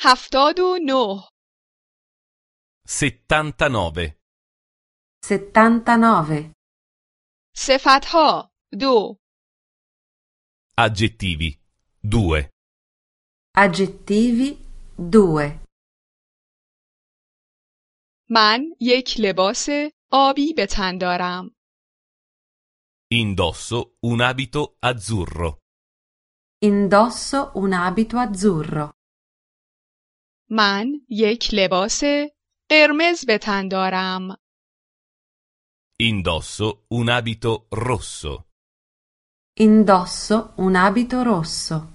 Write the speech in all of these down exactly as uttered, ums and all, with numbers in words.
هفتاد و نه. settantanove. settantanove. صفتها دو. Aggettivi due. Aggettivi due. من یک لباس آبی به تن دارم. Indosso un abito azzurro. Indosso un abito azzurro. من یک لباس قرمز به تن دارم. Indosso un abito rosso. Indosso un abito rosso.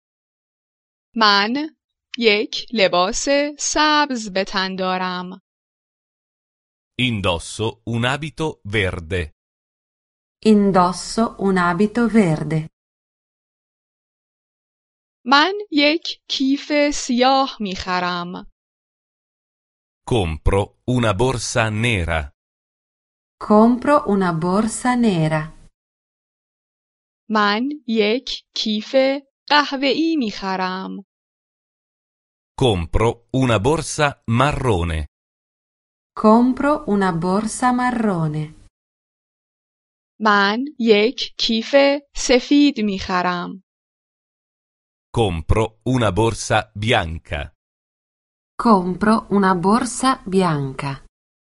من یک لباس سبز به تن دارم. Indosso un abito verde. Indosso un abito verde. من یک کیف سیاه می خرم. Compro una borsa nera. Compro una borsa nera. من یک کیف قهوه‌ای می خرم. Compro una borsa marrone. Compro una borsa marrone. من یک کیف سفید می خرم. Compro una borsa bianca. Compro una borsa bianca.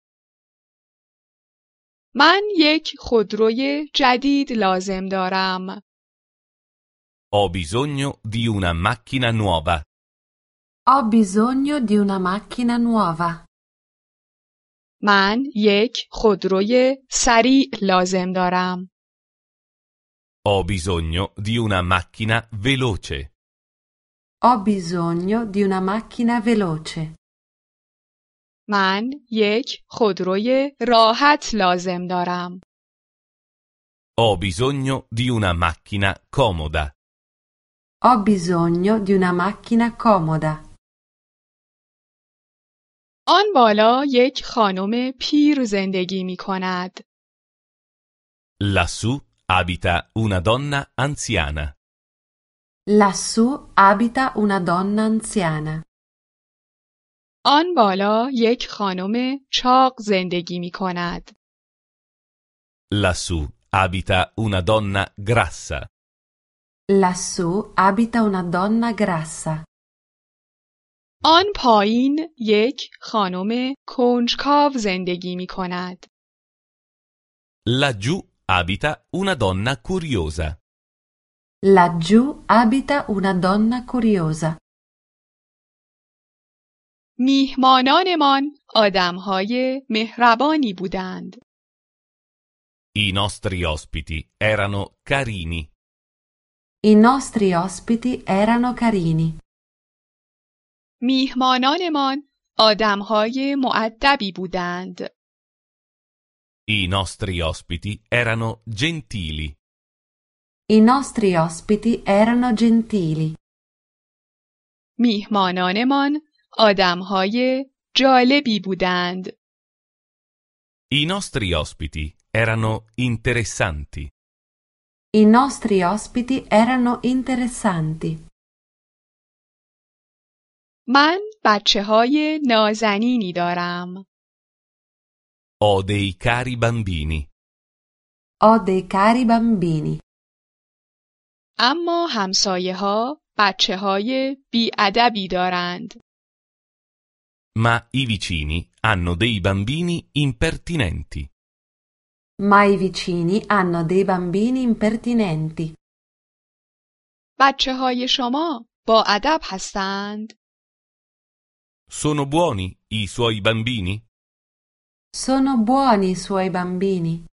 من یک خودروی جدید لازم دارم. Ho bisogno di una macchina nuova. Ho bisogno di una macchina nuova. من یک خودروی سریع لازم دارم. Ho bisogno di una macchina veloce. Ho bisogno di una macchina veloce. من یک خودروی راحت لازم دارم. Ho bisogno di una macchina comoda. Ho bisogno di una macchina comoda. آن بالا یک خانم پیر زندگی می کند. Lassù abita una donna anziana. Lassù abita una donna anziana. آن بالا یک خانم چاق زندگی می کند. Lassù abita una donna grassa. Lassù abita una donna grassa. آن پایین یک خانم کنجکاو زندگی می کند. Laggiù abita una donna curiosa. Laggiù abita una donna curiosa. میهمانانمان آدمهای مهربانی بودند. I nostri ospiti erano carini. I nostri ospiti erano carini. میهمانانمان آدمهای مؤدبی بودند. I nostri ospiti erano gentili. I nostri ospiti erano gentili. میهمانانمان آدمهای جالبی بودند. I nostri ospiti erano interessanti. I nostri ospiti erano interessanti. من بچه های نازنینی دارم. Ho dei cari bambini. Ho dei cari bambini. اما همسایه ها بچه های بی‌ادبی دارند. Ma i vicini hanno dei bambini impertinenti. Ma i vicini hanno dei bambini impertinenti. بچه های شما با ادب هستند؟ Sono buoni i suoi bambini? Sono buoni i suoi bambini?